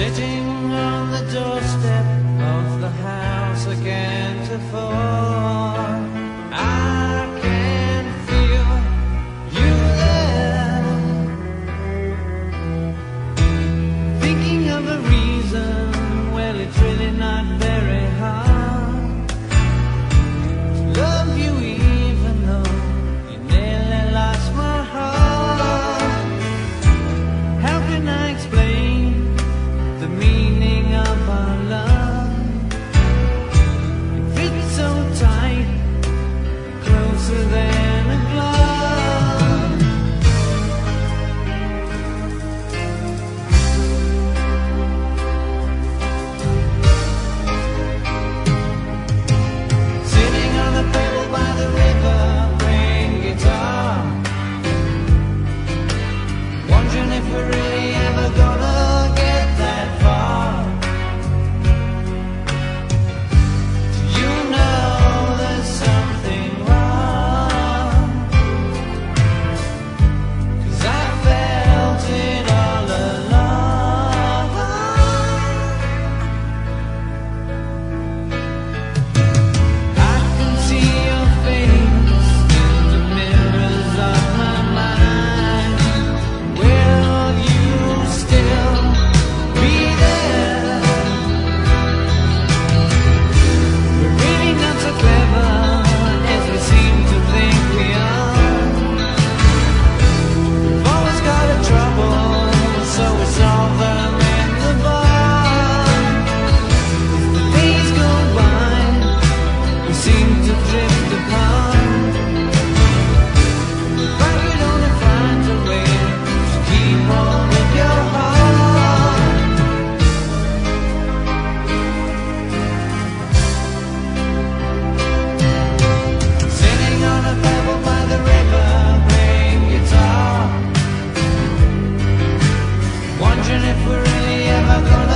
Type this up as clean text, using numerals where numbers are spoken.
Sitting on the doorstep of the house again to fall. I can feel you there, thinking of a reason. Well, it's really not very hard to love you, even though you nearly lost my heart. How can I explain the meaning of our love? It fits so tight, closer than a glove. Sitting on a pebble by the river, playing guitar, wondering if we're really ever gonna get that far. You know there's something wrong, 'cause I felt it all along. I can see your face in the mirrors of my mind. Will you still be there? We're really not so clever as we seem to think we are. We've always got a trouble, so we solve them in the bar. As the days go by, we seem to drift apart, but we'd only find a way to keep hold of your heart. Sitting on a pebble by the river, playing guitar, wondering if we're really ever gonna